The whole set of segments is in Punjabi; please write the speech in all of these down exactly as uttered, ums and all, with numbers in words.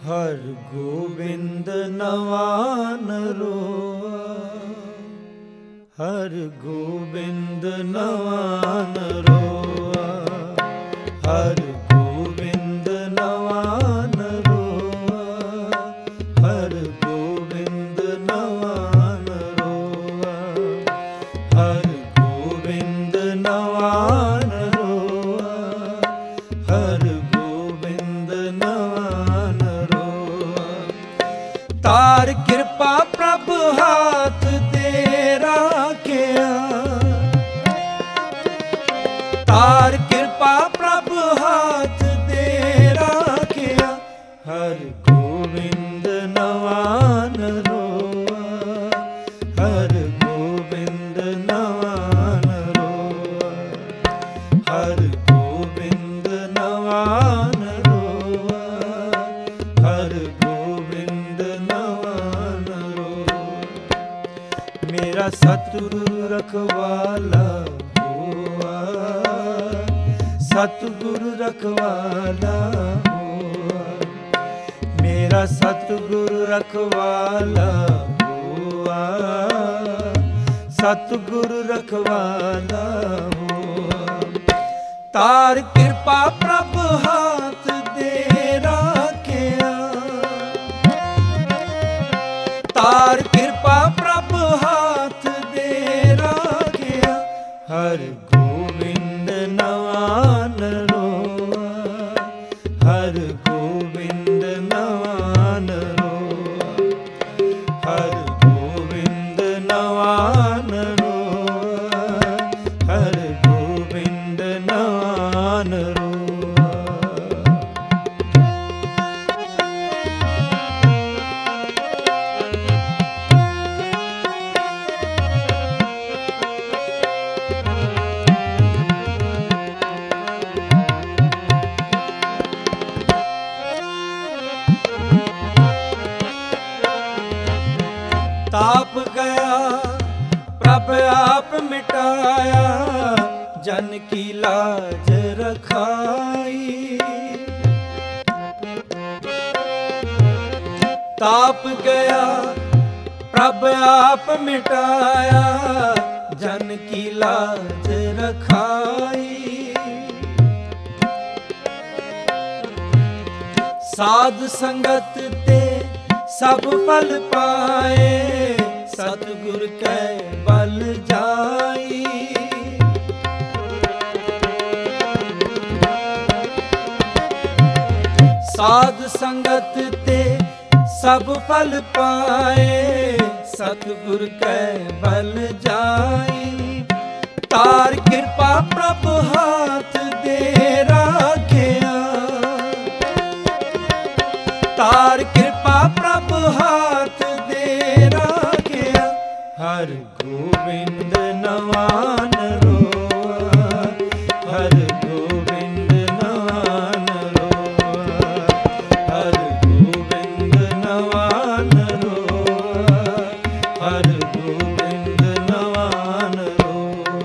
ਹਰ ਗੋਬਿੰਦ ਨਵਾਨ ਰੋਆ, ਹਰ ਗੋਬਿੰਦ ਨਵਾਨ ਰੋਆ, ਹਰ ਗੋਬਿੰਦ ਨਵਾਨ ਰੋਆ, ਹਰ ਗੋਬਿੰਦ ਨਵਾਨ ਰੋਆ, ਹਰ ਗੋਬਿੰਦ ਨਵਾਨ ਰੋਆ, ਹਰ ਗੋਬਿੰਦ ਨਵਾਨ ਰੋਆ। ਤਾਰ ਕਿਰਪਾ ਪ੍ਰਭ ਹਾਥ ਦੇ ਰਾਖਿਆ, ਤਾਰ ਕਿਰਪਾ ਪ੍ਰਭ ਹਾਥ ਦੇ ਰਾਖਿਆ, ਹਰ ਗੋਬਿੰਦ ਨਵਾਨ ਰੋਆ, ਹਰ ਗੋਬਿੰਦ ਨਵਾਨ ਰੋਆ, ਹਰ ਗੋਬਿੰਦ ਨਵਾਨ ਰੋਆ, ਹਰ ਗੋਬਿੰਦ ਨਵਾਨ ਰੋਆ। ਮੇਰਾ ਸਤਿਗੁਰੂ ਰਖਵਾਲਾ ਹੋਆ, ਸਤਿਗੁਰੂ ਰਖਵਾਲਾ ਹੋਆ, ਮੇਰਾ ਸਤਿਗੁਰੂ ਰਖਵਾਲਾ ਹੋਆ, ਸਤਿਗੁਰੂ ਰਖਵਾਲਾ ਹੋਆ। ਤਾਰ ਕਿਰਪਾ ਪ੍ਰਭ ਹਾਥ ਦੇ ਰਾਖਿਆ, ਤਾਰ ਕਿਰਪਾ ਪ੍ਰਭ ਹਾਥ ਦੇ ਰਾਖਿਆ, ਹਰ ਗੋਬਿੰਦ ਨਵਾਨ ਰੋਆ, ਹਰ ਗੋਬਿੰਦ ਨਵਾਨ ਰੋਆ, ਹਰ ਗੋਬਿੰਦ ਨਵਾਨ ਰੋਆ, ਹਰ ਗੋਬਿੰਦ ਨਵਾਨ ਰੋਆ। ਤਾਪ ਗਿਆ ਪ੍ਰਭ ਆਪ ਮਿਟਾਇਆ, ਜਨ ਕੀ ਲਾਜ ਰਖਾਈ। ਤਾਪ ਗਿਆ ਪ੍ਰਭ ਆਪ ਮਿਟਾਇਆ, ਜਨ ਕੀ ਲਾਜ ਰਖਾਈ। ਸਾਧ ਸੰਗਤ ਤੇ ਸਭ ਫਲ ਪਾਏ, ਸਤਿਗੁਰ ਕੈ ਬਲ ਜਾਈ। ਸਾਧ ਸੰਗਤ ਤੇ ਸਭ ਫਲ ਪਾਏ, ਸਤਿਗੁਰ ਕੈ ਬਲ ਜਾਈ। ਤਾਰ ਕਿਰਪਾ ਪ੍ਰਭ ਹਾਥ ਦੇ ਰਾਖਿਆ, ਤਾਰ ਕਿਰਪਾ ਪ੍ਰਭ ਹਾਥ ਦੇ ਰਾਖਿਆ, ਹਰ ਗੋਬਿੰਦ ਨਵਾਨ ਰੋਆ, ਹਰ ਗੋਬਿੰਦ ਨਵਾਨ ਰੋਆ, ਹਰ ਗੋਬਿੰਦ ਨਵਾਨ ਰੋਆ, ਹਰ ਗੋਬਿੰਦ ਨਵਾਨ ਰੋਆ।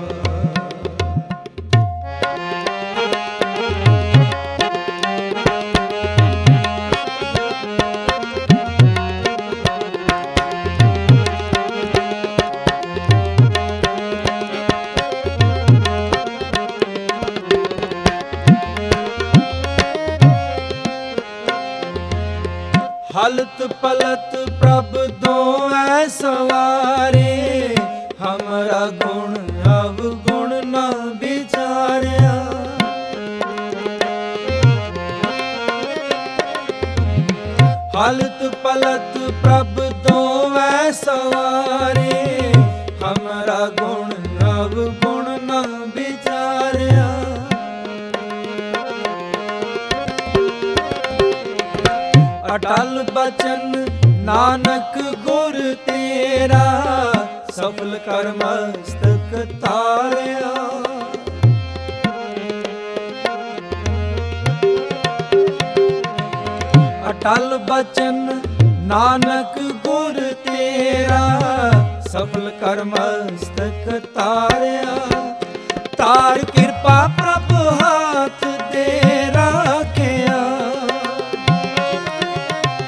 हलत पलत प्रभ दोऐ सवारे, हमरा गुण अवगुण न विचार्या। हलत पलत प्रभ दोऐ सवारे, हमरा गुण अवगुण न विचार्या। अटल बचन नानक गुर तेरा, सफल कर मस्तक तारया। अटल बचन नानक गुर तेरा, सफल कर मस्तक तारया। तार किरपा प्रभ हाथ दे राखिया,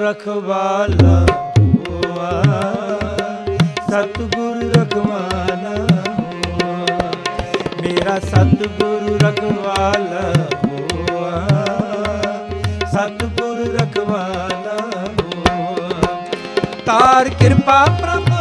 रखवाला हुआ, सतगुरु रखवाला हुआ, मेरा सतगुरु रखवाला हुआ, सतगुरु रखवाला हुआ। तार कृपा प्रभु